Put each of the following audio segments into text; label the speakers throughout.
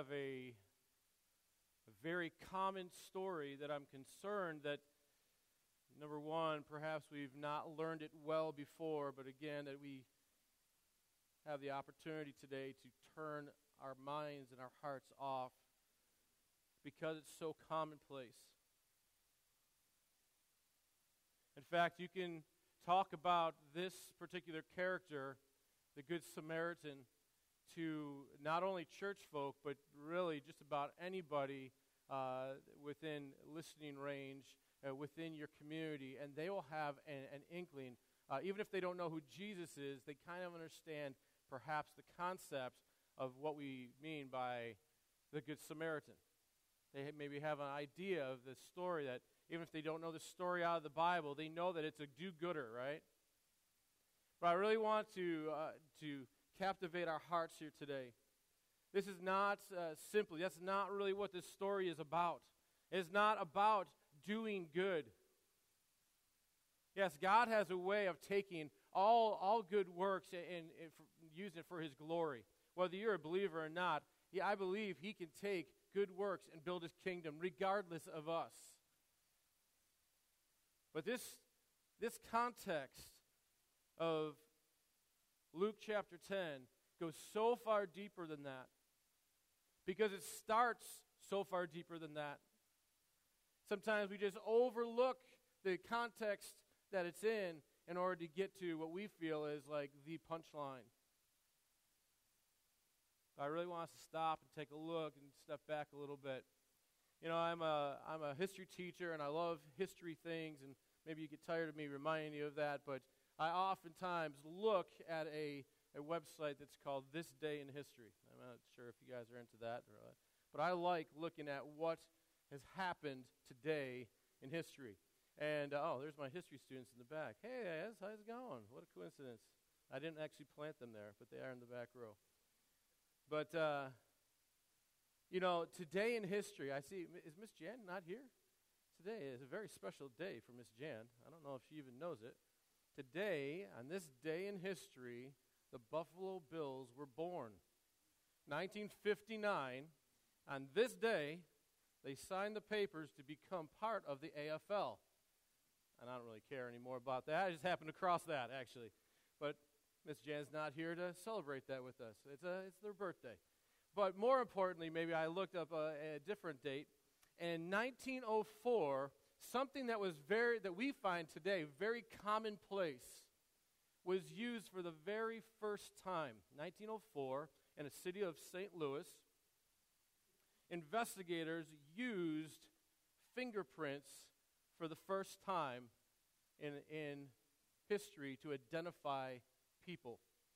Speaker 1: have a very common story that I'm concerned that, number one, perhaps we've not learned it well before, but again, that we have the opportunity today to turn our minds and our hearts off because it's so commonplace. In fact, you can talk about this particular character, the Good Samaritan, to not only church folk, but really just about anybody within listening range, within your community, and they will have an inkling. Even if they don't know who Jesus is, they kind of understand perhaps the concept of what we mean by the Good Samaritan. They maybe have an idea of the story that even if they don't know the story out of the Bible, they know that it's a do-gooder, right? But I really want to captivate our hearts here today. This is not that's not really what this story is about. It's not about doing good. Yes, God has a way of taking all good works and using it for His glory. Whether you're a believer or not, I believe He can take good works and build His kingdom regardless of us. But this context of Luke chapter 10 goes so far deeper than that, because it starts so far deeper than that. Sometimes we just overlook the context that it's in order to get to what we feel is like the punchline. I really want us to stop and take a look and step back a little bit. You know, I'm a history teacher, and I love history things, and maybe you get tired of me reminding you of that, but I oftentimes look at a website that's called This Day in History. I'm not sure if you guys are into that, but I like looking at what has happened today in history. And, there's my history students in the back. Hey, guys, how's it going? What a coincidence. I didn't actually plant them there, but they are in the back row. But, today in history, I see, is Miss Jan not here? Today is a very special day for Miss Jan. I don't know if she even knows it. Today, on this day in history, the Buffalo Bills were born. 1959, on this day, they signed the papers to become part of the AFL. And I don't really care anymore about that. I just happened to cross that, actually. But Miss Jan's not here to celebrate that with us. It's their birthday. But more importantly, maybe I looked up a different date. In 1904, something that we find today very commonplace was used for the very first time. 1904, in the city of St. Louis, investigators used fingerprints for the first time in history to identify people.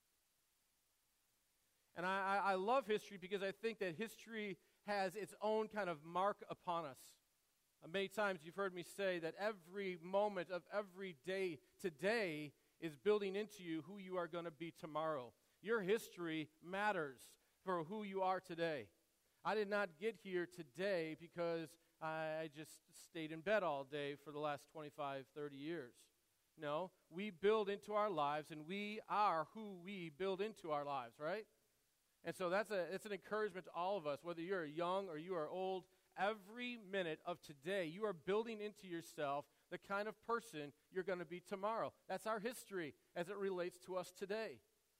Speaker 1: And I love history because I think that history has its own kind of mark upon us. Many times you've heard me say that every moment of every day today is building into you who you are going to be tomorrow. Your history matters for who you are today. I did not get here today because I just stayed in bed all day for the last 25, 30 years. No, we build into our lives, and we are who we build into our lives, right? And so it's an encouragement to all of us, whether you're young or you are old. Every minute of today, you are building into yourself the kind of person you're going to be tomorrow. That's our history as it relates to us today.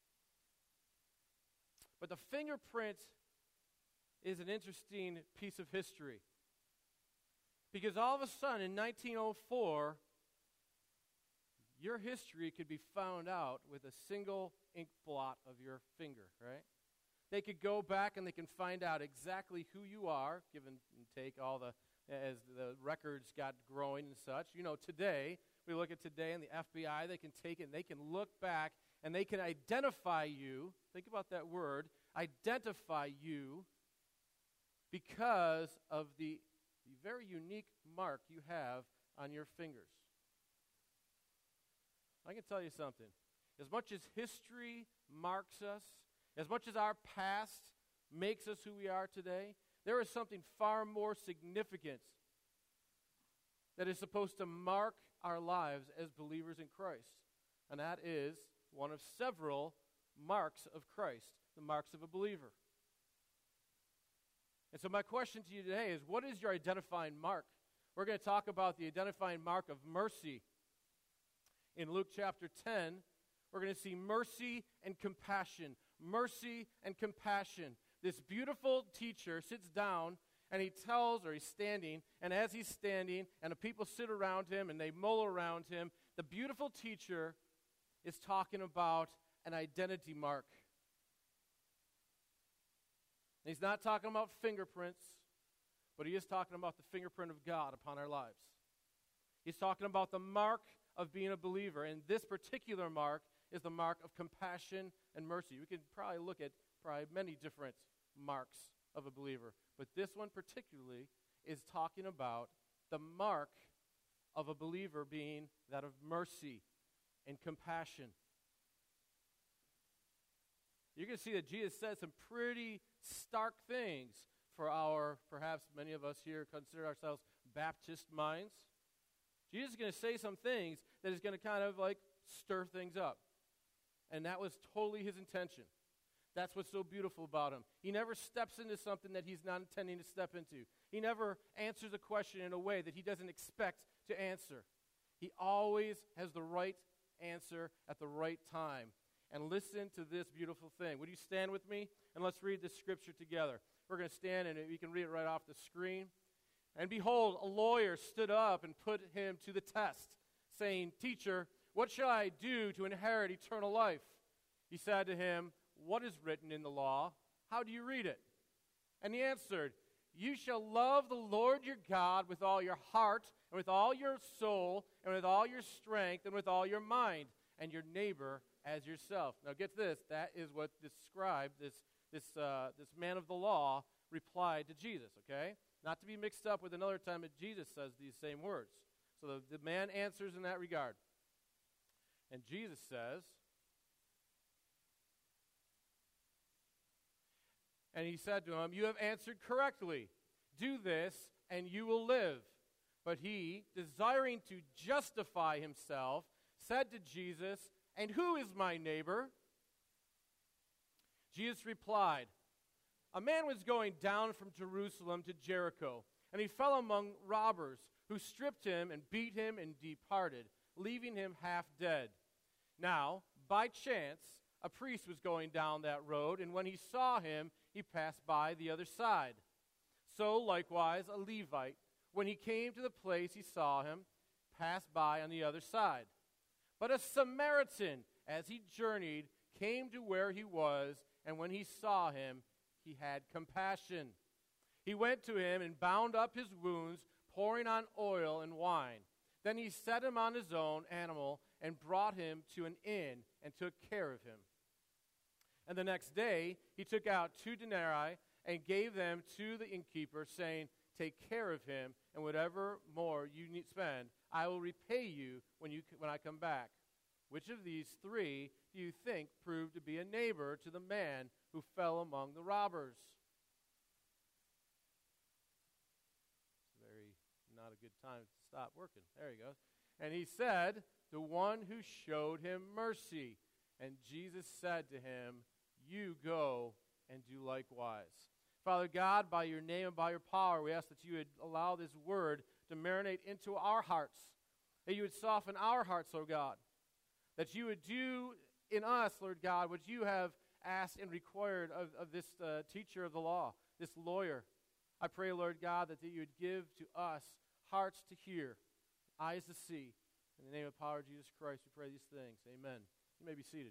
Speaker 1: But the fingerprint is an interesting piece of history. Because all of a sudden, in 1904, your history could be found out with a single ink blot of your finger, right? They could go back and they can find out exactly who you are, given and take as the records got growing and such. You know, today, we look at today and the FBI, they can take it and they can look back and they can identify you. Think about that word, identify you, because of the very unique mark you have on your fingers. I can tell you something. As much as history marks us, as much as our past makes us who we are today, there is something far more significant that is supposed to mark our lives as believers in Christ. And that is one of several marks of Christ, the marks of a believer. And so my question to you today is, what is your identifying mark? We're going to talk about the identifying mark of mercy. In Luke chapter 10, we're going to see mercy and compassion. Mercy and compassion. This beautiful teacher sits down and he's standing, and as he's standing, and the people sit around him and they mull around him, the beautiful teacher is talking about an identity mark. And he's not talking about fingerprints, but he is talking about the fingerprint of God upon our lives. He's talking about the mark of being a believer, and this particular mark is the mark of compassion and mercy. We could probably look at many different marks of a believer, but this one particularly is talking about the mark of a believer being that of mercy and compassion. You're going to see that Jesus said some pretty stark things for perhaps many of us here consider ourselves Baptist minds. Jesus is going to say some things that is going to kind of like stir things up. And that was totally his intention. That's what's so beautiful about him. He never steps into something that he's not intending to step into. He never answers a question in a way that he doesn't expect to answer. He always has the right answer at the right time. And listen to this beautiful thing. Would you stand with me? And let's read this scripture together. We're going to stand, and you can read it right off the screen. And behold, a lawyer stood up and put him to the test, saying, "Teacher, what shall I do to inherit eternal life?" He said to him, "What is written in the law? How do you read it?" And he answered, "You shall love the Lord your God with all your heart, and with all your soul, and with all your strength, and with all your mind, and your neighbor as yourself." Now get this, that is what this scribe, this man of the law, replied to Jesus, okay? Not to be mixed up with another time that Jesus says these same words. So the man answers in that regard. And Jesus says, and he said to him, "You have answered correctly. Do this, and you will live." But he, desiring to justify himself, said to Jesus, "And who is my neighbor?" Jesus replied, "A man was going down from Jerusalem to Jericho, and he fell among robbers, who stripped him and beat him and departed, leaving him half dead. Now, by chance, a priest was going down that road, and when he saw him, he passed by the other side. So, likewise, a Levite, when he came to the place he saw him, passed by on the other side. But a Samaritan, as he journeyed, came to where he was, and when he saw him, he had compassion. He went to him and bound up his wounds, pouring on oil and wine. Then he set him on his own animal and brought him to an inn and took care of him. And the next day he took out 2 denarii and gave them to the innkeeper, saying, 'Take care of him, and whatever more you need spend, I will repay you when I come back.' Which of these 3 do you think proved to be a neighbor to the man who fell among the robbers?" Not a good time to stop working. There he goes. And he said, "The one who showed him mercy." And Jesus said to him, "You go and do likewise." Father God, by your name and by your power, we ask that you would allow this word to marinate into our hearts, that you would soften our hearts, Lord God, that you would do in us, Lord God, what you have asked and required of this teacher of the law, this lawyer. I pray, Lord God, that you would give to us hearts to hear, eyes to see. In the name and power of Jesus Christ, we pray these things. Amen. You may be seated.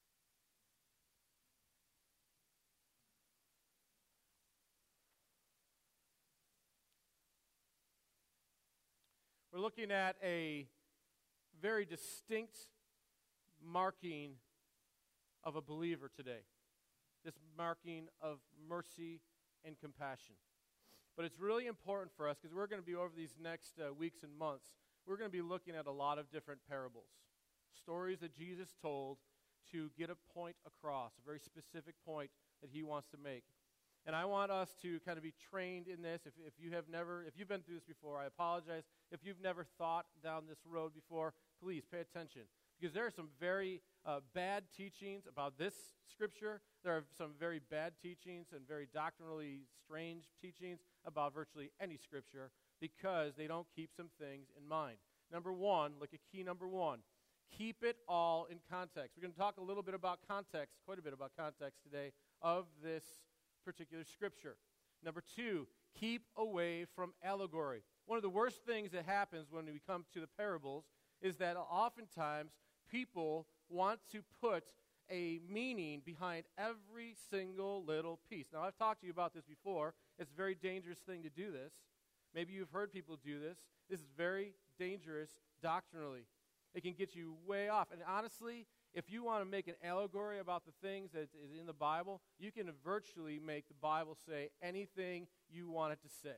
Speaker 1: We're looking at a very distinct marking of a believer today. This marking of mercy and compassion. But it's really important for us because we're going to be over these next weeks and months, we're going to be looking at a lot of different parables. Stories that Jesus told to get a point across, a very specific point that he wants to make. And I want us to kind of be trained in this. If you've been through this before, I apologize. If you've never thought down this road before, please pay attention. Because there are some very bad teachings about this Scripture. There are some very bad teachings and very doctrinally strange teachings about virtually any Scripture because they don't keep some things in mind. Number one, look at key number one. Keep it all in context. We're going to talk a little bit about context, quite a bit about context today, of this particular Scripture. Number two, keep away from allegory. One of the worst things that happens when we come to the parables is that oftentimes people want to put a meaning behind every single little piece. Now, I've talked to you about this before. It's a very dangerous thing to do this. Maybe you've heard people do this. This is very dangerous doctrinally. It can get you way off. And honestly, if you want to make an allegory about the things that is in the Bible, you can virtually make the Bible say anything you want it to say.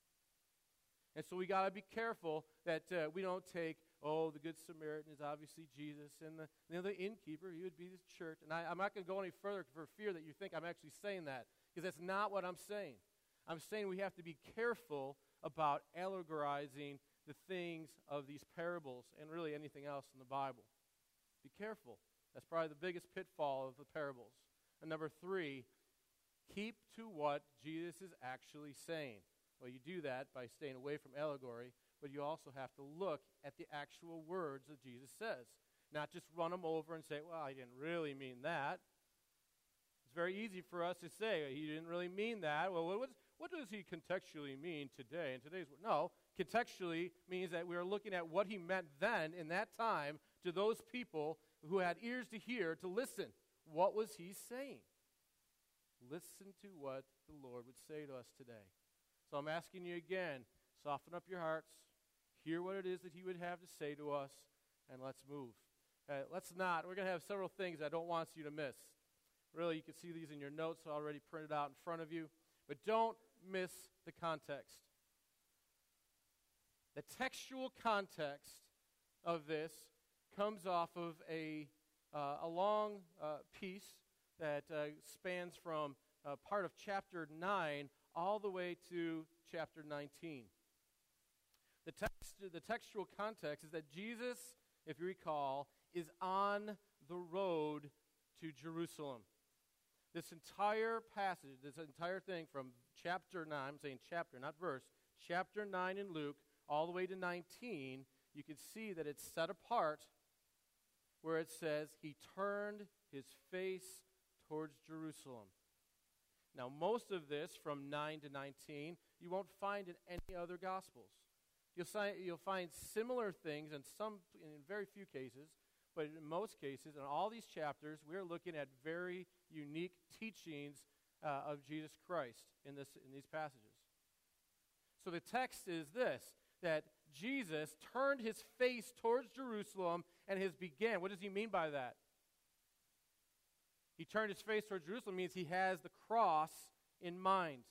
Speaker 1: And so we got to be careful that we don't take, the Good Samaritan is obviously Jesus, and the innkeeper, he would be the church. And I'm not going to go any further for fear that you think I'm actually saying that, because that's not what I'm saying. I'm saying we have to be careful about allegorizing the things of these parables and really anything else in the Bible. Be careful. That's probably the biggest pitfall of the parables. And number three, keep to what Jesus is actually saying. Well, you do that by staying away from allegory, but you also have to look at the actual words that Jesus says. Not just run them over and say, well, I didn't really mean that. It's very easy for us to say, he didn't really mean that. Well, what does he contextually mean today? In today's world? No, contextually means that we are looking at what he meant then in that time to those people who had ears to hear, to listen. What was he saying? Listen to what the Lord would say to us today. So I'm asking you again, soften up your hearts, hear what it is that he would have to say to us, and let's move. We're going to have several things I don't want you to miss. Really, you can see these in your notes already printed out in front of you, but don't miss the context. The textual context of this comes off of a long piece that spans from part of chapter 9 all the way to chapter 19. The textual context is that Jesus, if you recall, is on the road to Jerusalem. This entire passage, this entire thing from chapter 9, I'm saying chapter, not verse, chapter 9 in Luke, all the way to 19, you can see that it's set apart where it says he turned his face towards Jerusalem. Now, most of this from 9 to 19, you won't find in any other Gospels. You'll find similar things in very few cases, but in most cases, in all these chapters, we're looking at very unique teachings of Jesus Christ in these passages. So the text is this, that Jesus turned his face towards Jerusalem and began. What does he mean by that? He turned his face towards Jerusalem means he has the cross in mind.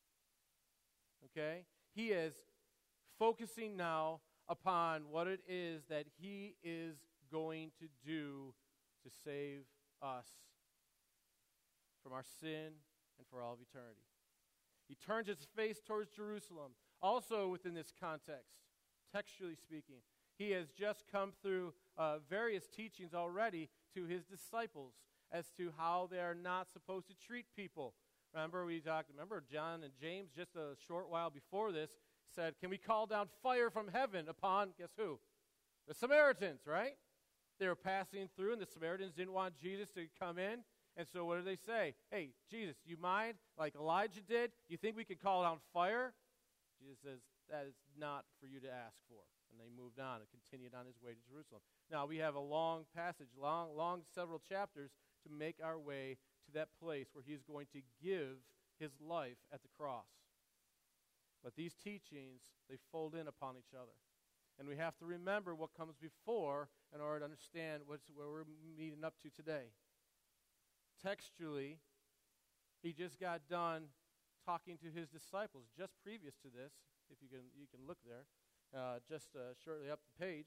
Speaker 1: Okay? He is focusing now upon what it is that he is going to do to save us from our sin and for all of eternity. He turns his face towards Jerusalem. Also within this context, textually speaking, he has just come through various teachings already to his disciples as to how they are not supposed to treat people. Remember John and James just a short while before this said, can we call down fire from heaven upon, guess who? The Samaritans, right? They were passing through, and the Samaritans didn't want Jesus to come in. And so what do they say? Hey, Jesus, you mind, like Elijah did? Do you think we could call down fire? Jesus says, that is not for you to ask for. And they moved on and continued on his way to Jerusalem. Now, we have a long passage, long several chapters to make our way to that place where he's going to give his life at the cross. But these teachings, they fold in upon each other. And we have to remember what comes before in order to understand where we're meeting up to today. Textually, he just got done talking to his disciples just previous to this, if you can look there, just shortly up the page.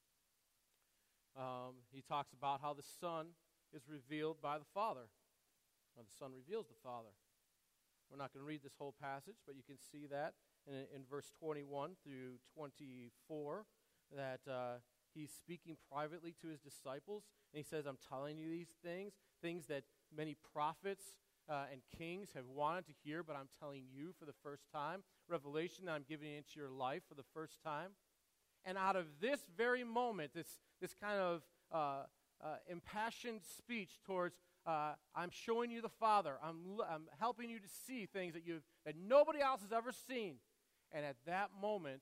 Speaker 1: He talks about how the Son is revealed by the Father. Or the Son reveals the Father. We're not going to read this whole passage, but you can see that in verse 21 through 24, that he's speaking privately to his disciples, and he says, I'm telling you these things that many prophets and kings have wanted to hear, but I'm telling you for the first time. Revelation that I'm giving into your life for the first time. And out of this very moment, this kind of impassioned speech towards, I'm showing you the Father. I'm helping you to see things that nobody else has ever seen. And at that moment,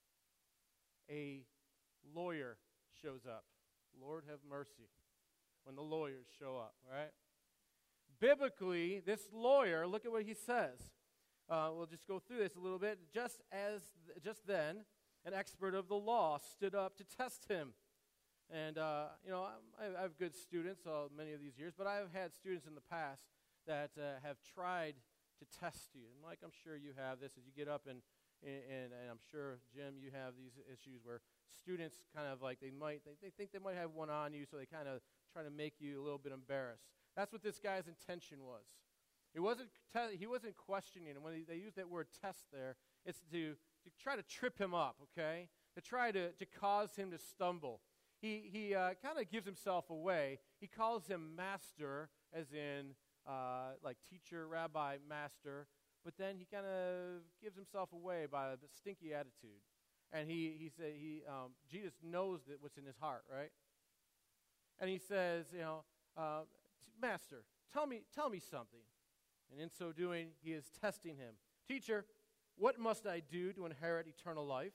Speaker 1: a lawyer shows up. Lord have mercy when the lawyers show up, right? Biblically, this lawyer, look at what he says. We'll just go through this a little bit. Just then, an expert of the law stood up to test him. And, I have good students many of these years, but I have had students in the past that have tried to test you. And, Mike, I'm sure you have this as you get up, and I'm sure, Jim, you have these issues where students kind of like, they think they might have one on you, so they kind of try to make you a little bit embarrassed. That's what this guy's intention was. He wasn't questioning, and when they use that word test there, it's to try to trip him up, okay? To try to cause him to stumble. He kind of gives himself away. He calls him master, as in like teacher, rabbi, master, but then he kind of gives himself away by the stinky attitude. And Jesus knows that what's in his heart, right? And he says, Master, tell me something. And in so doing, he is testing him. Teacher, what must I do to inherit eternal life?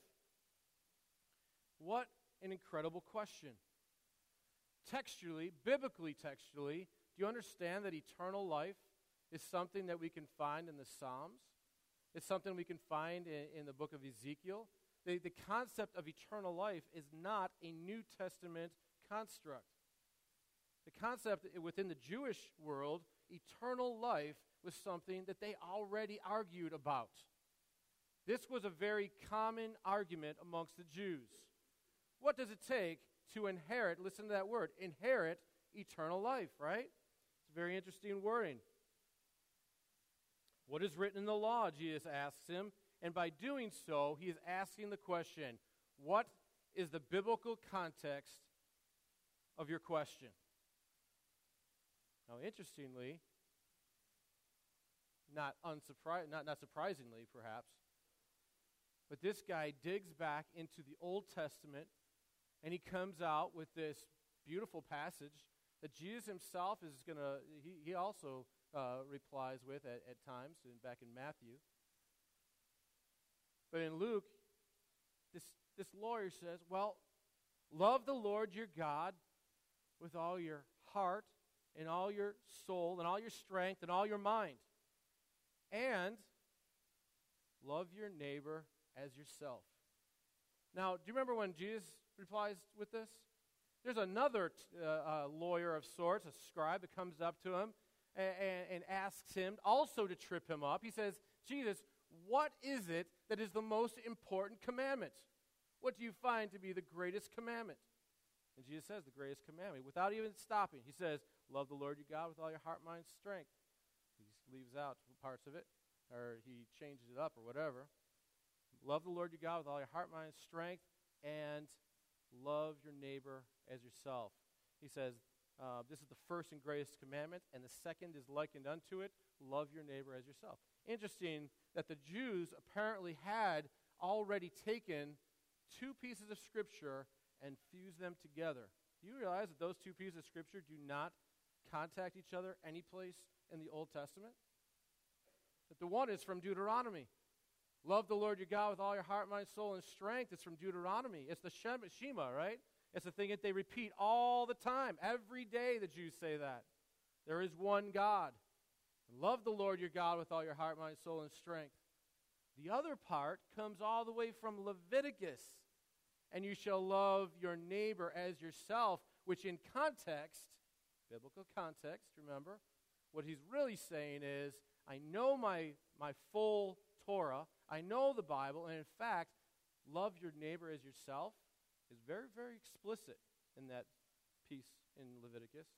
Speaker 1: What an incredible question. Biblically textually, do you understand that eternal life is something that we can find in the Psalms? It's something we can find in the book of Ezekiel. The concept of eternal life is not a New Testament construct. The concept within the Jewish world, eternal life was something that they already argued about. This was a very common argument amongst the Jews. What does it take to inherit, listen to that word, inherit eternal life, right? It's a very interesting wording. What is written in the law, Jesus asks him, and by doing so, he is asking the question, what is the biblical context of your question? Now, interestingly, not surprisingly, perhaps, but this guy digs back into the Old Testament, and he comes out with this beautiful passage that Jesus himself is going to, he also replies with at times, back in Matthew. But in Luke, this lawyer says, well, love the Lord your God with all your heart and all your soul and all your strength and all your mind. And love your neighbor as yourself. Now, do you remember when Jesus replies with this? There's another lawyer of sorts, a scribe, that comes up to him and asks him also to trip him up. He says, Jesus, what is it that is the most important commandment? What do you find to be the greatest commandment? And Jesus says the greatest commandment, without even stopping. He says, love the Lord your God with all your heart, mind, strength. He leaves out parts of it, or he changes it up or whatever. Love the Lord your God with all your heart, mind, strength, and love your neighbor as yourself. He says, this is the first and greatest commandment, and the second is likened unto it, love your neighbor as yourself. Interesting that the Jews apparently had already taken two pieces of Scripture and fused them together. Do you realize that those two pieces of Scripture do not contact each other any place in the Old Testament? That the one is from Deuteronomy. Love the Lord your God with all your heart, mind, soul, and strength. It's from Deuteronomy. It's the Shema, right? It's the thing that they repeat all the time. Every day the Jews say that. There is one God. Love the Lord your God with all your heart, mind, soul, and strength. The other part comes all the way from Leviticus. And you shall love your neighbor as yourself, which in context, biblical context, remember, what he's really saying is, I know my full Torah, I know the Bible, and in fact, love your neighbor as yourself is very, very explicit in that piece in Leviticus.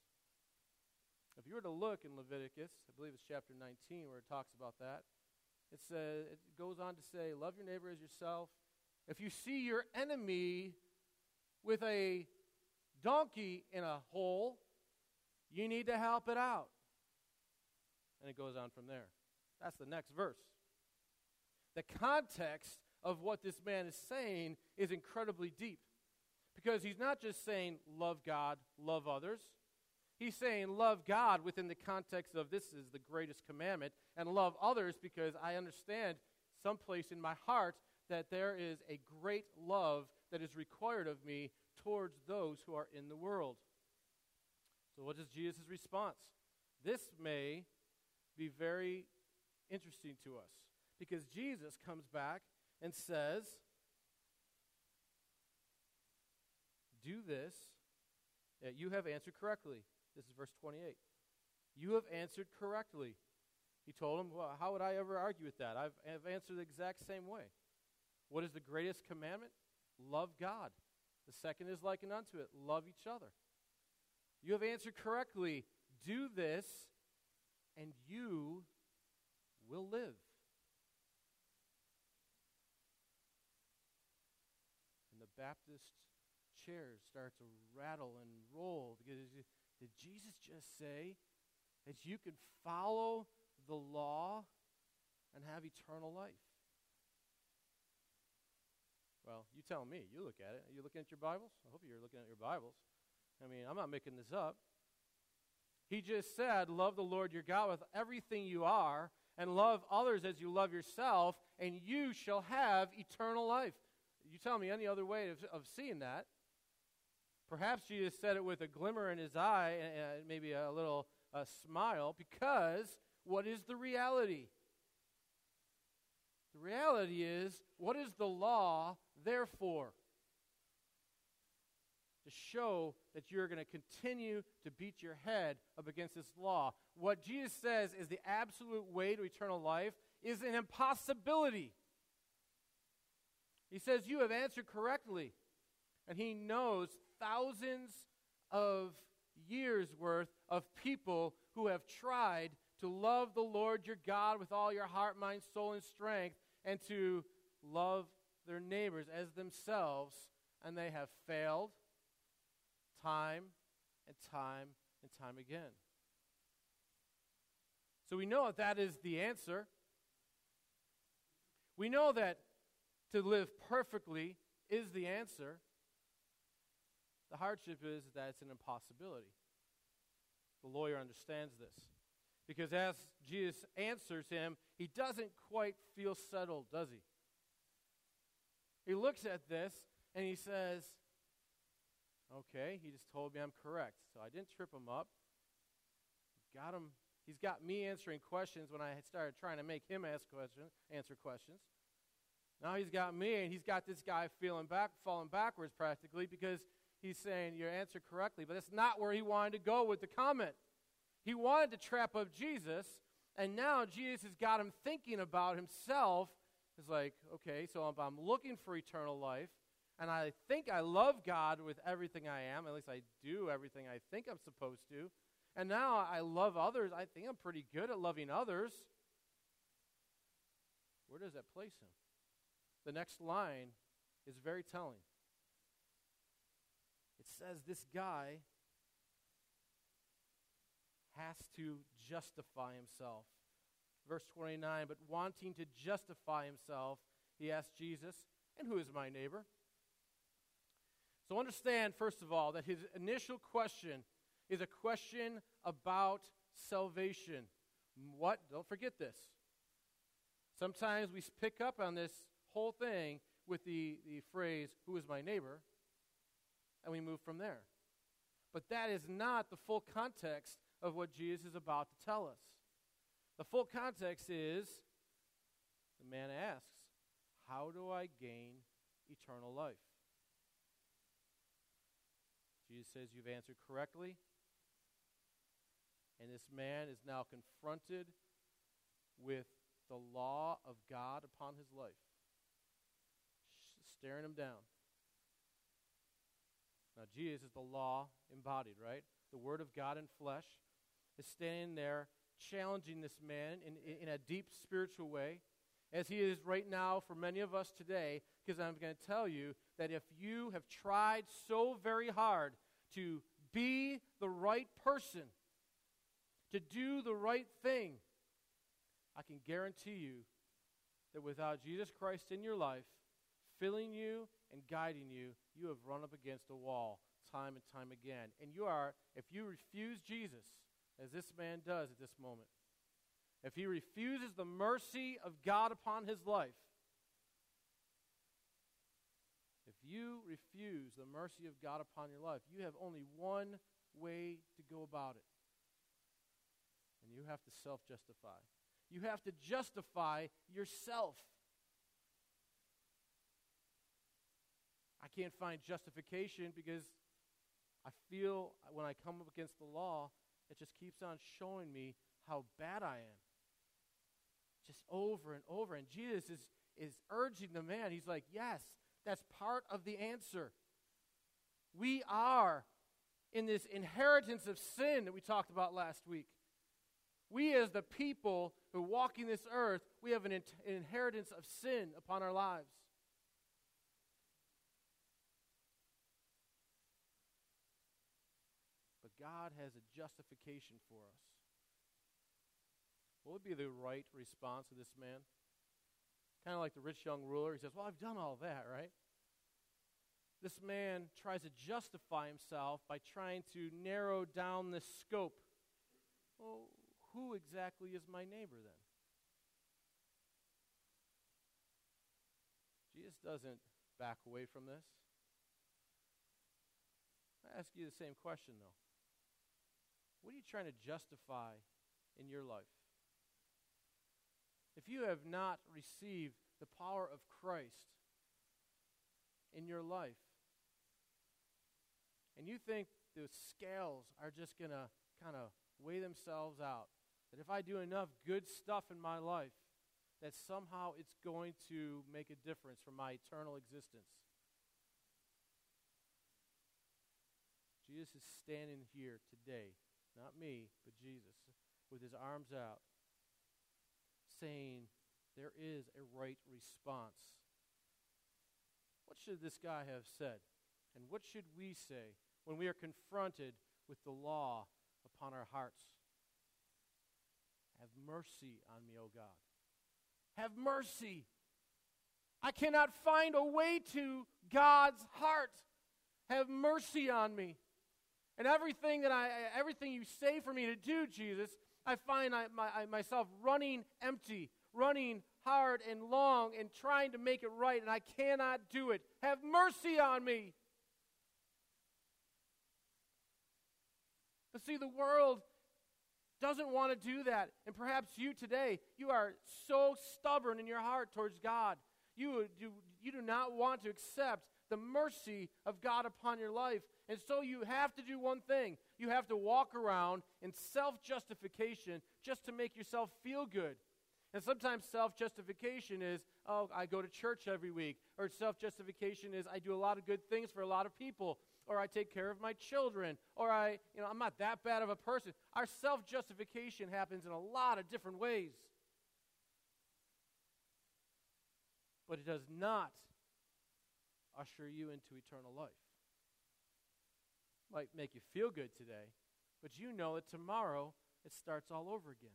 Speaker 1: If you were to look in Leviticus, I believe it's chapter 19 where it talks about that, it goes on to say, love your neighbor as yourself. If you see your enemy with a donkey in a hole, you need to help it out. And it goes on from there. That's the next verse. The context of what this man is saying is incredibly deep. Because he's not just saying love God, love others. He's saying love God within the context of this is the greatest commandment, and love others because I understand someplace in my heart that there is a great love that is required of me towards those who are in the world. So what is Jesus' response? This may be very interesting to us because Jesus comes back and says, do this, you have answered correctly. This is verse 28. You have answered correctly. He told him, well, how would I ever argue with that? I've answered the exact same way. What is the greatest commandment? Love God. The second is likened unto it. Love each other. You have answered correctly. Do this, and you will live. And the Baptist chairs start to rattle and roll because did Jesus just say that you can follow the law and have eternal life? Well, you tell me. You look at it. Are you looking at your Bibles? I hope you're looking at your Bibles. I mean, I'm not making this up. He just said, love the Lord your God with everything you are, and love others as you love yourself, and you shall have eternal life. You tell me any other way of seeing that. Perhaps Jesus said it with a glimmer in his eye and maybe a little smile, because what is the reality? The reality is, what is the law there for? To show that you're going to continue to beat your head up against this law. What Jesus says is the absolute way to eternal life is an impossibility. He says, you have answered correctly. And he knows thousands of years' worth of people who have tried to love the Lord your God with all your heart, mind, soul, and strength, and to love their neighbors as themselves, and they have failed time and time and time again. So we know that is the answer. We know that to live perfectly is the answer. The hardship is that it's an impossibility. The lawyer understands this. Because as Jesus answers him, he doesn't quite feel settled, does he? He looks at this and he says, okay, he just told me I'm correct. So I didn't trip him up. He's got me answering questions when I started trying to make him answer questions. Now he's got me, and he's got this guy falling backwards practically because he's saying, you answered correctly. But that's not where he wanted to go with the comment. He wanted to trap up Jesus, and now Jesus has got him thinking about himself. It's like, okay, so if I'm looking for eternal life, and I think I love God with everything I am, at least I do everything I think I'm supposed to, and now I love others, I think I'm pretty good at loving others, where does that place him? The next line is very telling. It says this guy has to justify himself. Verse 29, but wanting to justify himself, he asked Jesus, and who is my neighbor? So understand, first of all, that his initial question is a question about salvation. What? Don't forget this. Sometimes we pick up on this whole thing with the phrase, who is my neighbor? And we move from there. But that is not the full context of what Jesus is about to tell us. The full context is, the man asks, how do I gain eternal life? Jesus says, you've answered correctly. And this man is now confronted with the law of God upon his life, staring him down. Now, Jesus is the law embodied, right? The Word of God in flesh is standing there challenging this man in a deep spiritual way, as he is right now for many of us today, because I'm going to tell you that if you have tried so very hard to be the right person, to do the right thing, I can guarantee you that without Jesus Christ in your life, filling you and guiding you, you have run up against a wall time and time again. And if you refuse Jesus, as this man does at this moment, if he refuses the mercy of God upon his life, if you refuse the mercy of God upon your life, you have only one way to go about it. And you have to self-justify. You have to justify yourself. I can't find justification because I feel when I come up against the law, it just keeps on showing me how bad I am. Just over and over. And Jesus is urging the man. He's like, yes, that's part of the answer. We are in this inheritance of sin that we talked about last week. We as the people who are walking this earth, we have an inheritance of sin upon our lives. But God has a justification for us. What would be the right response of this man? Kind of like the rich young ruler. He says, well, I've done all that, right? This man tries to justify himself by trying to narrow down the scope. Well, who exactly is my neighbor then? Jesus doesn't back away from this. I ask you the same question, though. What are you trying to justify in your life? If you have not received the power of Christ in your life, and you think the scales are just going to kind of weigh themselves out, that if I do enough good stuff in my life, that somehow it's going to make a difference for my eternal existence. Jesus is standing here today, not me, but Jesus, with his arms out, saying there is a right response. What should this guy have said? And what should we say when we are confronted with the law upon our hearts? Have mercy on me, O God. Have mercy. I cannot find a way to God's heart. Have mercy on me. And everything you say for me to do, Jesus, I find myself running empty, running hard and long and trying to make it right, and I cannot do it. Have mercy on me. But see, the world doesn't want to do that. And perhaps you today, you are so stubborn in your heart towards God. You do not want to accept the mercy of God upon your life. And so you have to do one thing. You have to walk around in self-justification just to make yourself feel good. And sometimes self-justification is, oh, I go to church every week. Or self-justification is, I do a lot of good things for a lot of people. Or I take care of my children. Or I'm not that bad of a person. Our self-justification happens in a lot of different ways. But it does not usher you into eternal life. Might make you feel good today, but you know that tomorrow it starts all over again.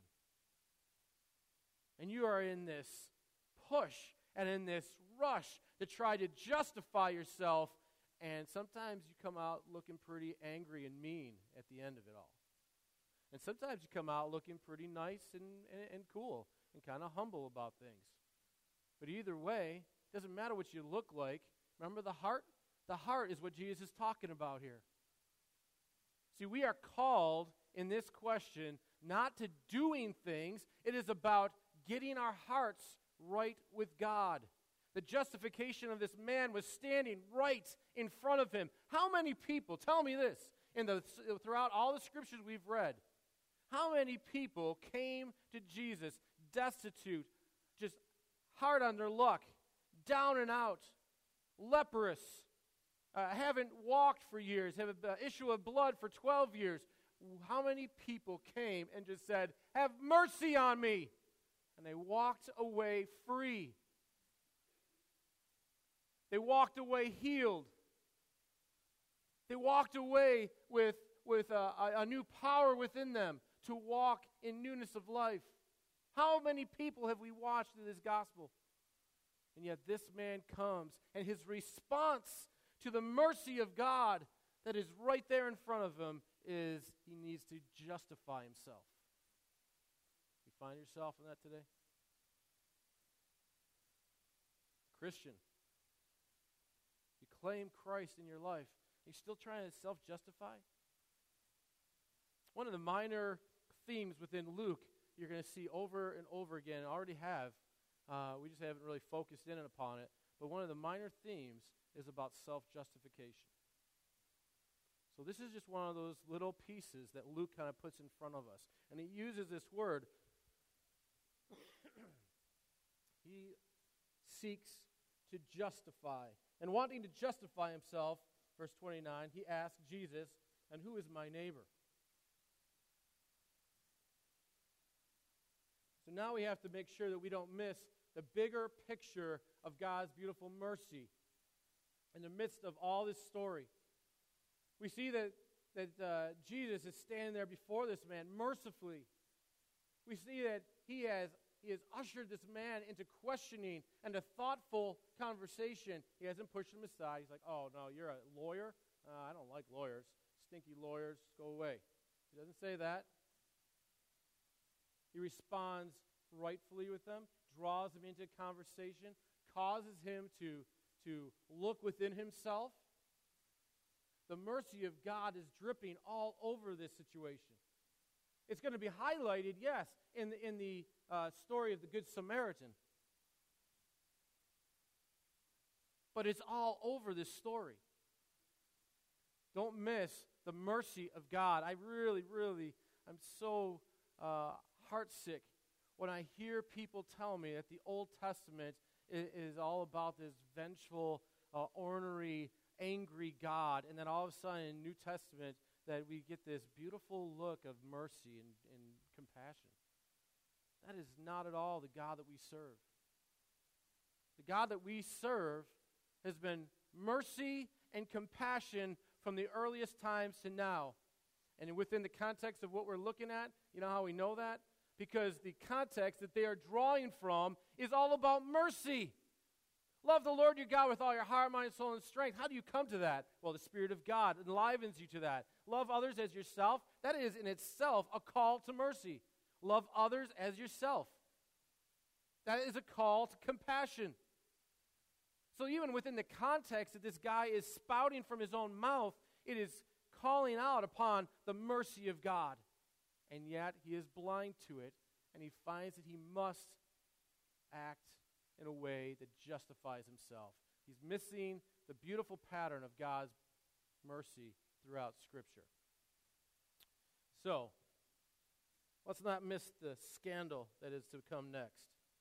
Speaker 1: And you are in this push and in this rush to try to justify yourself, and sometimes you come out looking pretty angry and mean at the end of it all. And sometimes you come out looking pretty nice and cool and kind of humble about things. But either way, it doesn't matter what you look like. Remember the heart? The heart is what Jesus is talking about here. See, we are called in this question not to doing things. It is about getting our hearts right with God. The justification of this man was standing right in front of him. How many people, tell me this, throughout all the scriptures we've read, how many people came to Jesus destitute, just hard on their luck, down and out, leprous, haven't walked for years, have an issue of blood for 12 years. How many people came and just said, have mercy on me? And they walked away free. They walked away healed. They walked away with a new power within them to walk in newness of life. How many people have we watched in this gospel? And yet this man comes, and his response to the mercy of God that is right there in front of him is he needs to justify himself. You find yourself in that today? Christian, you claim Christ in your life. Are you still trying to self-justify? One of the minor themes within Luke you're going to see over and over again, and already have. We just haven't really focused in upon it. But one of the minor themes is about self-justification. So this is just one of those little pieces that Luke kind of puts in front of us. And he uses this word. He seeks to justify. And wanting to justify himself, verse 29, he asks Jesus, "And who is my neighbor?" So now we have to make sure that we don't miss the bigger picture of God's beautiful mercy in the midst of all this story. We see that Jesus is standing there before this man mercifully. We see that he has ushered this man into questioning and a thoughtful conversation. He hasn't pushed him aside. He's like, "Oh, no, you're a lawyer? I don't like lawyers. Stinky lawyers, go away." He doesn't say that. He responds rightfully with them, draws him into conversation, causes him to look within himself. The mercy of God is dripping all over this situation. It's going to be highlighted, yes, in the story of the Good Samaritan. But it's all over this story. Don't miss the mercy of God. I really, I'm so heartsick when I hear people tell me that the Old Testament is all about this vengeful, ornery, angry God, and then all of a sudden in New Testament that we get this beautiful look of mercy and compassion. That is not at all the God that we serve. The God that we serve has been mercy and compassion from the earliest times to now. And within the context of what we're looking at, you know how we know that? Because the context that they are drawing from is all about mercy. Love the Lord your God with all your heart, mind, soul, and strength. How do you come to that? Well, the Spirit of God enlivens you to that. Love others as yourself. That is in itself a call to mercy. Love others as yourself. That is a call to compassion. So even within the context that this guy is spouting from his own mouth, it is calling out upon the mercy of God. And yet he is blind to it, and he finds that he must act in a way that justifies himself. He's missing the beautiful pattern of God's mercy throughout Scripture. So, let's not miss the scandal that is to come next.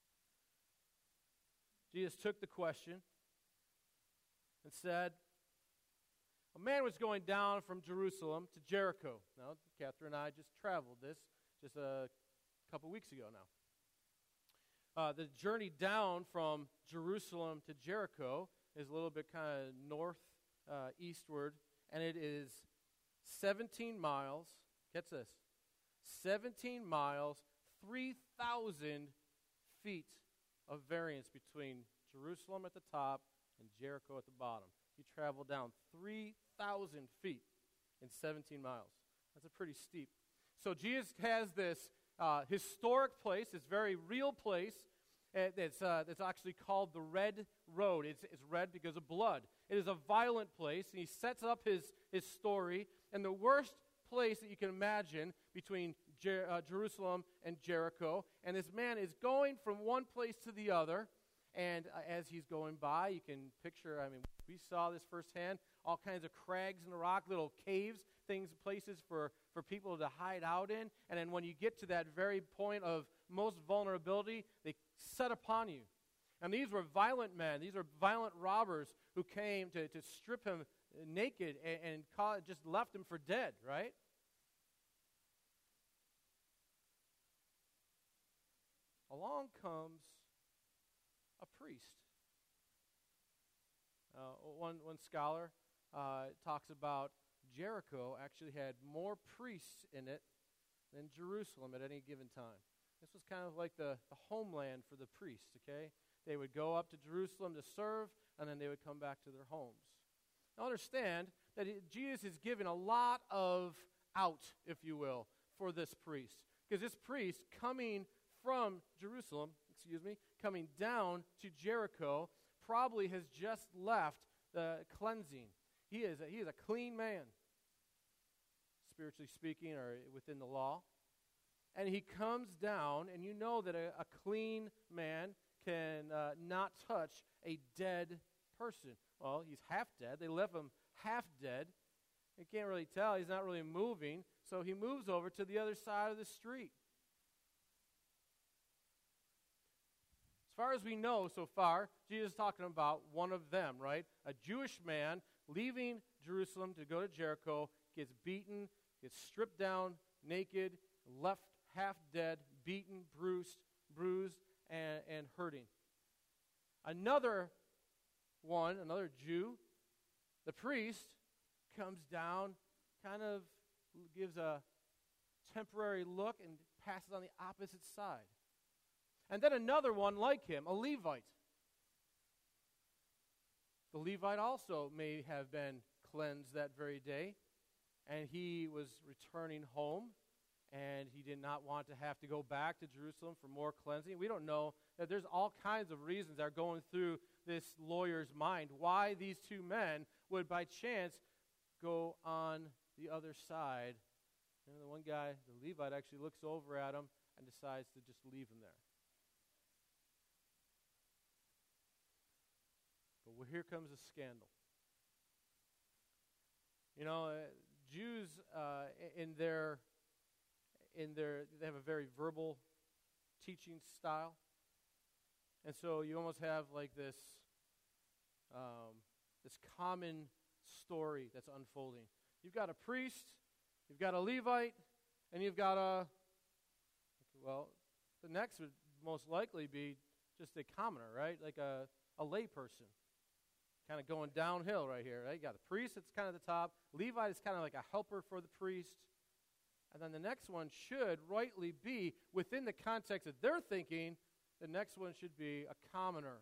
Speaker 1: Jesus took the question and said, a man was going down from Jerusalem to Jericho. Now, Catherine and I just traveled this just a couple weeks ago now. The journey down from Jerusalem to Jericho is a little bit kind of north eastward, and it is 17 miles. Get this. 17 miles, 3,000 feet of variance between Jerusalem at the top and Jericho at the bottom. You travel down 3,000 feet in 17 miles. That's a pretty steep. So Jesus has this historic place, this very real place that's actually called the Red Road. It's red because of blood. It is a violent place, and he sets up his story in the worst place that you can imagine between Jerusalem and Jericho. And this man is going from one place to the other, and as he's going by, you can picture, we saw this firsthand, all kinds of crags in the rock, little caves, places for people to hide out in. And then when you get to that very point of most vulnerability, they set upon you. And these were violent men. These are violent robbers who came to strip him naked and just left him for dead, right? Along comes a priest. One scholar talks about Jericho actually had more priests in it than Jerusalem at any given time. This was kind of like the homeland for the priests, okay? They would go up to Jerusalem to serve, and then they would come back to their homes. Now understand that Jesus is given a lot of out, if you will, for this priest. Because this priest coming from Jerusalem, coming down to Jericho, probably has just left the cleansing. He is a clean man, spiritually speaking, or within the law. And he comes down, and you know that a clean man can not touch a dead person. Well, he's half dead. They left him half dead. You can't really tell. He's not really moving. So he moves over to the other side of the street. As far as we know so far, Jesus is talking about one of them, right? A Jewish man leaving Jerusalem to go to Jericho, gets beaten, gets stripped down, naked, left half dead, beaten, bruised, and hurting. Another Jew, the priest, comes down, kind of gives a temporary look and passes on the opposite side. And then another one like him, a Levite. The Levite also may have been cleansed that very day, and he was returning home, and he did not want to have to go back to Jerusalem for more cleansing. We don't know. That there's all kinds of reasons that are going through this lawyer's mind why these two men would by chance go on the other side. And the one guy, the Levite, actually looks over at him and decides to just leave him there. But here comes a scandal. You know, Jews they have a very verbal teaching style. And so you almost have like this common story that's unfolding. You've got a priest, you've got a Levite, and you've got the next would most likely be just a commoner, right? Like a lay person. Kind of going downhill right here, right? You got a priest that's kind of the top. Levite is kind of like a helper for the priest. And then the next one should rightly be, within the context that they're thinking, the next one should be a commoner.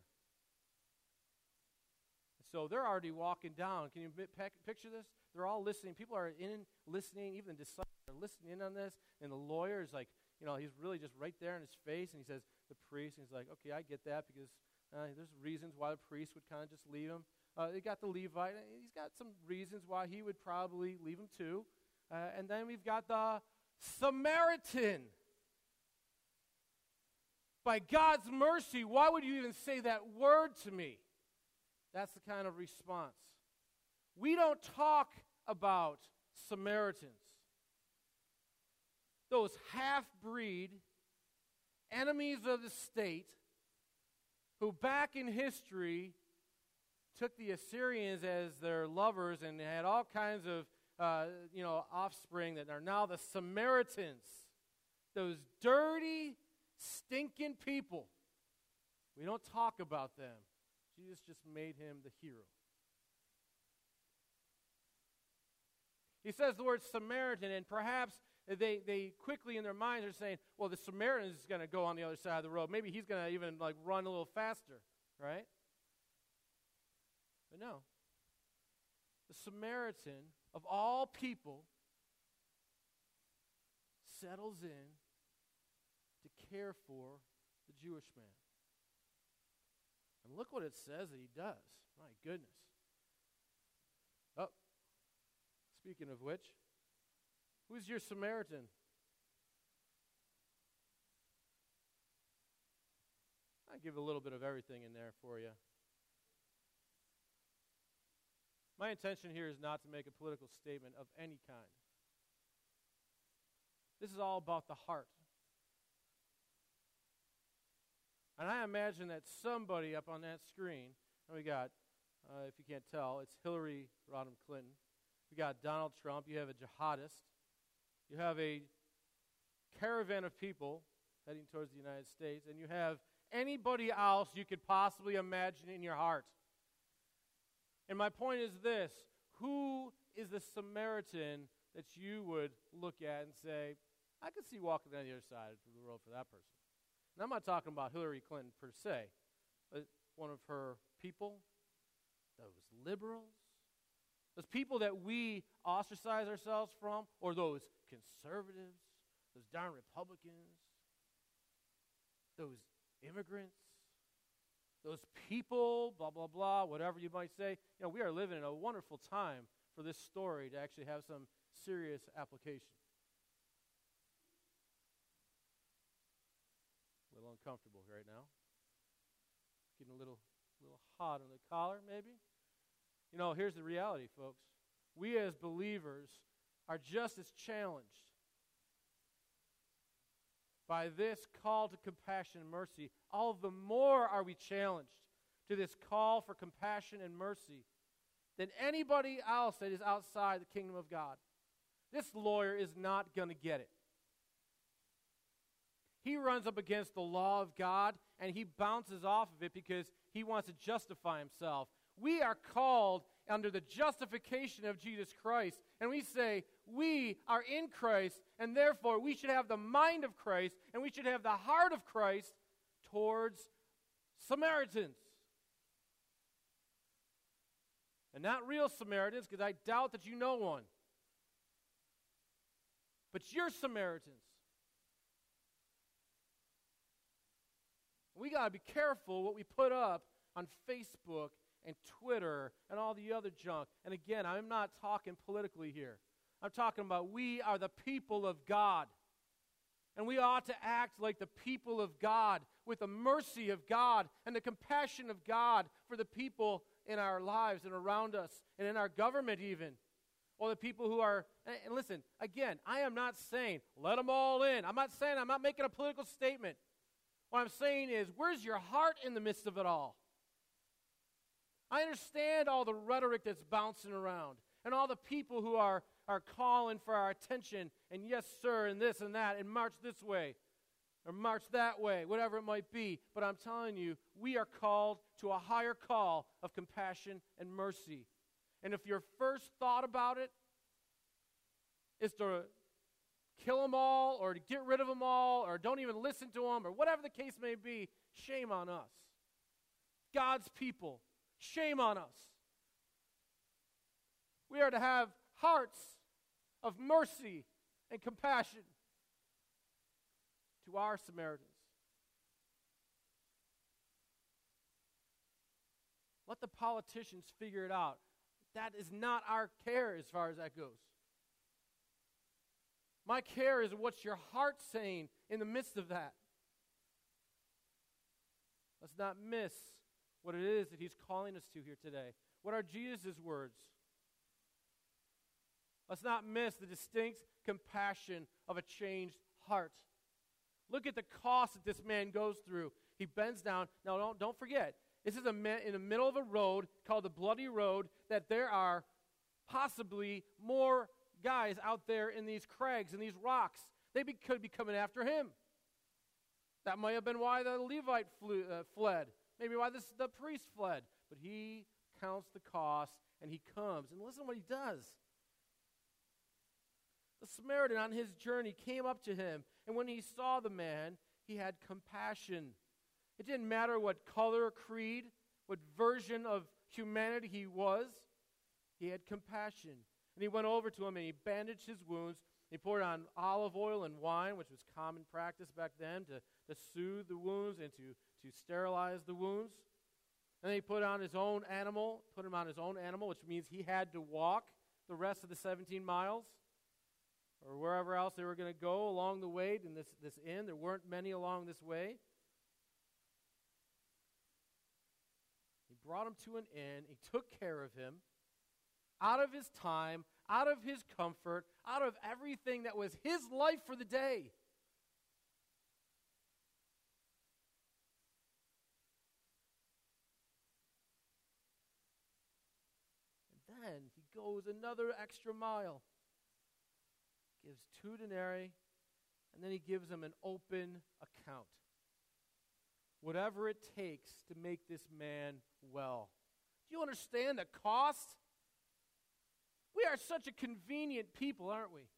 Speaker 1: So they're already walking down. Can you picture this? They're all listening. People are listening. Even the disciples are listening in on this. And the lawyer is like, he's really just right there in his face. And he says, the priest, and he's like, okay, I get that because there's reasons why the priest would kind of just leave him. They got the Levite. He's got some reasons why he would probably leave him too. And then we've got the Samaritan. By God's mercy, why would you even say that word to me? That's the kind of response. We don't talk about Samaritans. Those half-breed enemies of the state who back in history took the Assyrians as their lovers and had all kinds of offspring that are now the Samaritans. Those dirty, stinking people. We don't talk about them. Jesus just made him the hero. He says the word Samaritan, and perhaps they quickly in their minds are saying, well, the Samaritan is going to go on the other side of the road. Maybe he's going to even run a little faster, right? But no. The Samaritan, of all people, settles in to care for the Jewish man. And look what it says that he does. My goodness. Oh, speaking of which, who's your Samaritan? I give a little bit of everything in there for you. My intention here is not to make a political statement of any kind. This is all about the heart. And I imagine that somebody up on that screen, and we got, if you can't tell, it's Hillary Rodham Clinton. We got Donald Trump. You have a jihadist. You have a caravan of people heading towards the United States. And you have anybody else you could possibly imagine in your heart. And my point is this: who is the Samaritan that you would look at and say, I could see walking on the other side of the road for that person? And I'm not talking about Hillary Clinton per se, but one of her people, those liberals, those people that we ostracize ourselves from, or those conservatives, those darn Republicans, those immigrants, those people, blah, blah, blah, whatever you might say. You know, we are living in a wonderful time for this story to actually have some serious application. A little uncomfortable right now. Getting a little hot on the collar, maybe. You know, here's the reality, folks. We as believers are just as challenged by this call to compassion and mercy. All the more are we challenged to this call for compassion and mercy than anybody else that is outside the kingdom of God. This lawyer is not going to get it. He runs up against the law of God, and he bounces off of it because he wants to justify himself. We are called under the justification of Jesus Christ, and we say we are in Christ, and therefore we should have the mind of Christ, and we should have the heart of Christ towards Samaritans. And not real Samaritans, because I doubt that you know one. But you're Samaritans. We got to be careful what we put up on Facebook and Twitter and all the other junk. And again, I'm not talking politically here. I'm talking about we are the people of God. And we ought to act like the people of God with the mercy of God and the compassion of God for the people in our lives and around us and in our government even. Or the people who are, and listen, again, I am not saying let them all in. I'm not making a political statement. What I'm saying is, where's your heart in the midst of it all? I understand all the rhetoric that's bouncing around and all the people who are calling for our attention and yes, sir, and this and that, and march this way or march that way, whatever it might be. But I'm telling you, we are called to a higher call of compassion and mercy. And if your first thought about it is to kill them all or to get rid of them all or don't even listen to them or whatever the case may be, shame on us. God's people, shame on us. We are to have hearts of mercy and compassion to our Samaritans. Let the politicians figure it out. That is not our care as far as that goes. My care is what's your heart saying in the midst of that. Let's not miss what it is that he's calling us to here today. What are Jesus' words? Let's not miss the distinct compassion of a changed heart. Look at the cost that this man goes through. He bends down. Now, don't forget, this is in the middle of a road called the Bloody Road, that there are possibly more guys out there in these crags and these rocks. They could be coming after him. That might have been why the Levite fled. Maybe why the priest fled. But he counts the cost, and he comes. And listen to what he does. The Samaritan on his journey came up to him, and when he saw the man, he had compassion. It didn't matter what color, creed, what version of humanity he was. He had compassion. And he went over to him, and he bandaged his wounds. He poured on olive oil and wine, which was common practice back then, to soothe the wounds and to sterilize the wounds. And then he put him on his own animal, which means he had to walk the rest of the 17 miles or wherever else they were going to go along the way in this inn. There weren't many along this way. He brought him to an inn. He took care of him out of his time, out of his comfort, out of everything that was his life for the day. And then he goes another extra mile, gives 2 denarii, and then he gives them an open account. Whatever it takes to make this man well. Do you understand the cost? We are such a convenient people, aren't we?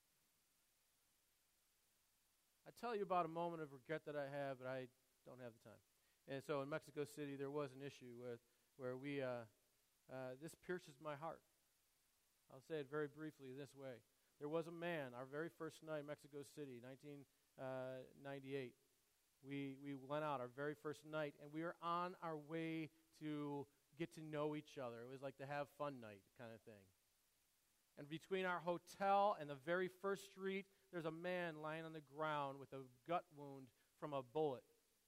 Speaker 1: I tell you about a moment of regret that I have, but I don't have the time. And so in Mexico City, there was an issue where this pierces my heart. I'll say it very briefly this way. There was a man, our very first night in Mexico City, 1998. We went out our very first night, and we were on our way to get to know each other. It was like the have fun night kind of thing. And between our hotel and the very first street, there's a man lying on the ground with a gut wound from a bullet.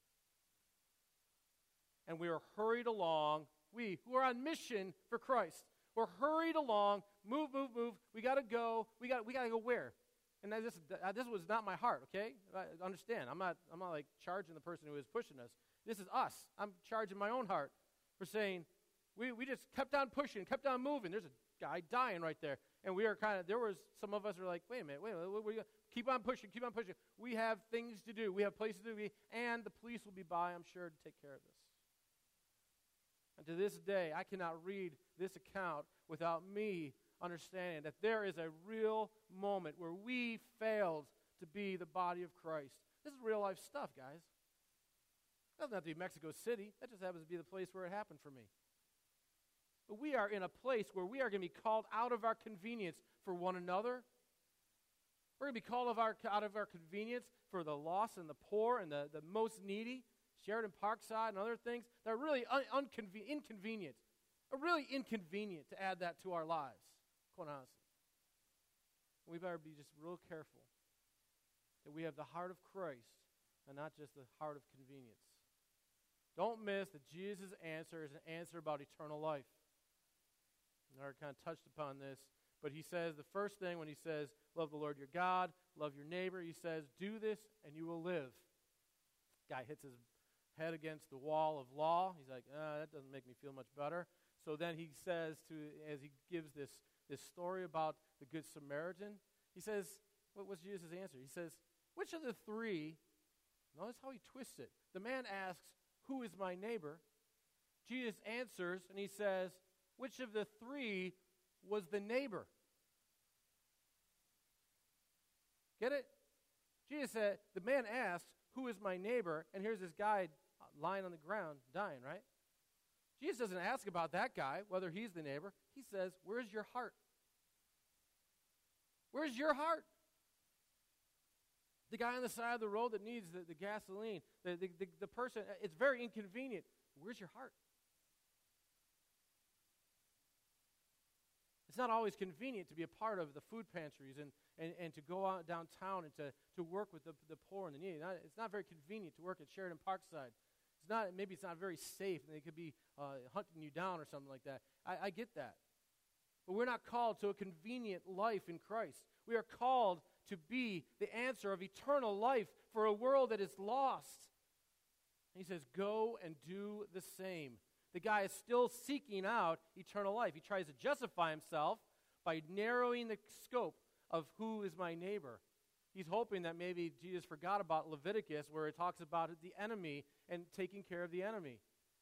Speaker 1: And we were hurried along. We, who are on mission for Christ, we're hurried along. Move. We got to go. We got to go where? And this was not my heart, okay? Understand, I'm not like charging the person who is pushing us. This is us. I'm charging my own heart for saying, we just kept on pushing, kept on moving. There's a guy dying right there. And we are there was some of us were like, wait a minute, keep on pushing. We have things to do. We have places to be, and the police will be by, I'm sure, to take care of this. And to this day, I cannot read this account without me understanding that there is a real moment where we failed to be the body of Christ. This is real life stuff, guys. It doesn't have to be Mexico City. That just happens to be the place where it happened for me. But we are in a place where we are going to be called out of our convenience for one another. We're going to be called out of our convenience for the lost and the poor and the most needy. Sheridan Parkside and other things that are really inconvenient. Are really inconvenient to add that to our lives, quite honestly. We better be just real careful that we have the heart of Christ and not just the heart of convenience. Don't miss that Jesus' answer is an answer about eternal life. And I kind of touched upon this, but he says the first thing when he says, love the Lord your God, love your neighbor, he says, do this and you will live. Guy hits his head against the wall of law. He's like, that doesn't make me feel much better. So then he says, as he gives this story about the Good Samaritan, he says, what was Jesus' answer? He says, which of the three, notice how he twists it. The man asks, who is my neighbor? Jesus answers, and he says, which of the three was the neighbor? Get it? Jesus said, the man asks, who is my neighbor? And here's this guy lying on the ground, dying, right? Jesus doesn't ask about that guy, whether he's the neighbor. He says, where's your heart? Where's your heart? The guy on the side of the road that needs the gasoline, the person, it's very inconvenient. Where's your heart? It's not always convenient to be a part of the food pantries and to go out downtown and to work with the poor and the needy. It's not very convenient to work at Sheridan Parkside. Maybe it's not very safe, and they could be hunting you down or something like that. I get that. But we're not called to a convenient life in Christ. We are called to be the answer of eternal life for a world that is lost. And he says, go and do the same. The guy is still seeking out eternal life. He tries to justify himself by narrowing the scope of who is my neighbor. He's hoping that maybe Jesus forgot about Leviticus, where it talks about the enemy and taking care of the enemy.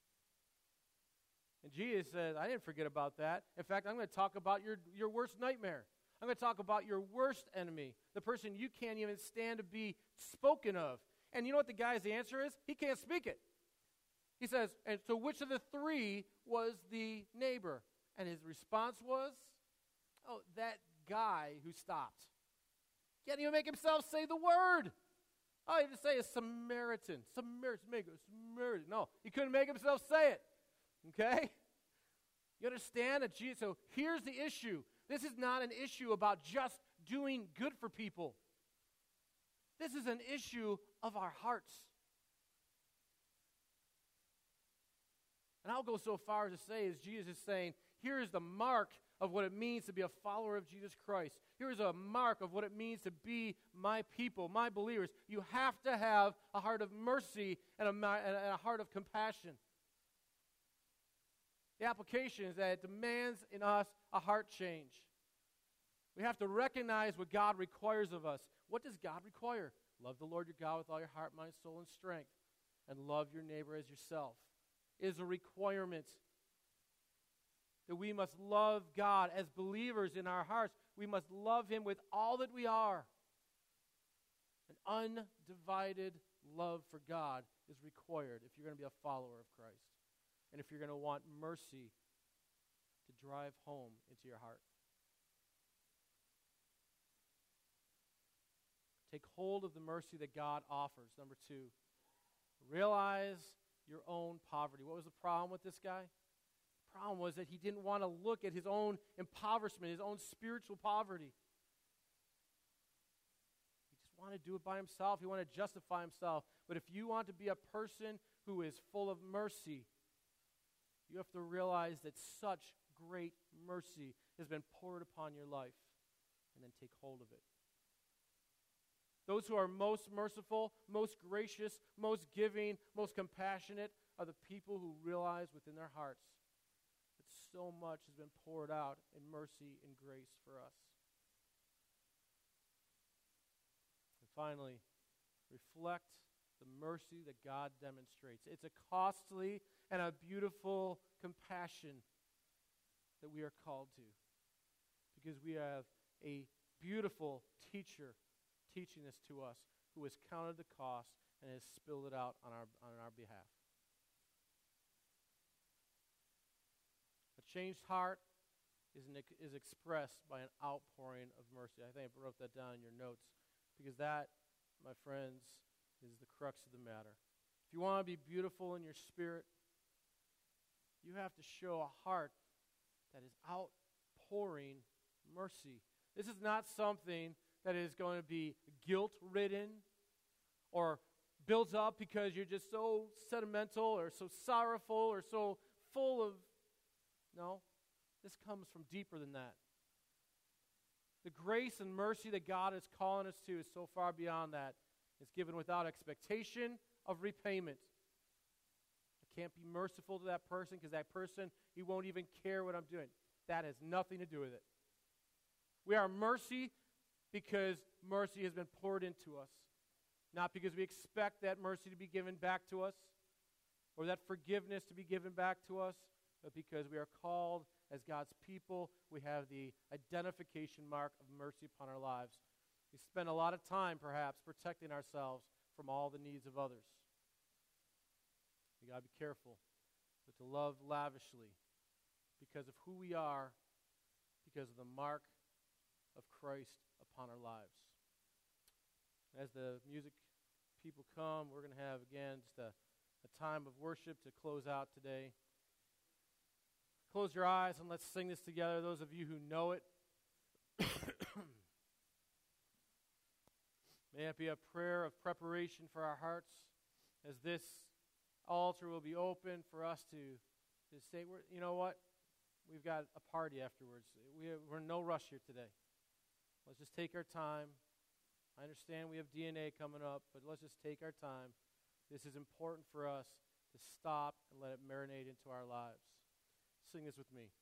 Speaker 1: And Jesus says, I didn't forget about that. In fact, I'm going to talk about your worst nightmare. I'm going to talk about your worst enemy, the person you can't even stand to be spoken of. And you know what the guy's answer is? He can't speak it. He says, and so which of the three was the neighbor? And his response was, oh, that guy who stopped. Can't even make himself say the word. Oh, he had to say a Samaritan. Samaritan. No, he couldn't make himself say it. Okay? You understand that Jesus, so here's the issue. This is not an issue about just doing good for people. This is an issue of our hearts. And I'll go so far as to say, as Jesus is saying, here is the mark of what it means to be a follower of Jesus Christ. Here is a mark of what it means to be my people, my believers. You have to have a heart of mercy and a heart of compassion. The application is that it demands in us a heart change. We have to recognize what God requires of us. What does God require? Love the Lord your God with all your heart, mind, soul, and strength. And love your neighbor as yourself. It is a requirement. that we must love God as believers in our hearts. We must love Him with all that we are. An undivided love for God is required if you're going to be a follower of Christ, and if you're going to want mercy to drive home into your heart. Take hold of the mercy that God offers. Number 2, realize your own poverty. What was the problem with this guy? The problem was that he didn't want to look at his own impoverishment, his own spiritual poverty. He just wanted to do it by himself. He wanted to justify himself. But if you want to be a person who is full of mercy, you have to realize that such great mercy has been poured upon your life, and then take hold of it. Those who are most merciful, most gracious, most giving, most compassionate are the people who realize within their hearts that so much has been poured out in mercy and grace for us. And finally, reflect the mercy that God demonstrates. It's a costly and a beautiful compassion that we are called to, because we have a beautiful teacher teaching this to us, who has counted the cost and has spilled it out on our behalf. A changed heart is expressed by an outpouring of mercy. I think I wrote that down in your notes, because that, my friends, is the crux of the matter. If you want to be beautiful in your spirit, you have to show a heart that is outpouring mercy. This is not something that is going to be guilt-ridden or builds up because you're just so sentimental or so sorrowful or so full of... No, this comes from deeper than that. The grace and mercy that God is calling us to is so far beyond that. It's given without expectation of repayment. I can't be merciful to that person because that person, he won't even care what I'm doing. That has nothing to do with it. We are mercy because mercy has been poured into us. Not because we expect that mercy to be given back to us or that forgiveness to be given back to us, but because we are called as God's people. We have the identification mark of mercy upon our lives. We spend a lot of time, perhaps, protecting ourselves from all the needs of others. We got to be careful, but to love lavishly because of who we are, because of the mark of Christ upon our lives. As the music people come, we're going to have, again, just a time of worship to close out today. Close your eyes and let's sing this together, those of you who know it. May it be a prayer of preparation for our hearts as this altar will be open for us to say, you know what? We've got a party afterwards. We're in no rush here today. Let's just take our time. I understand we have DNA coming up, but let's just take our time. This is important for us to stop and let it marinate into our lives. Sing this with me.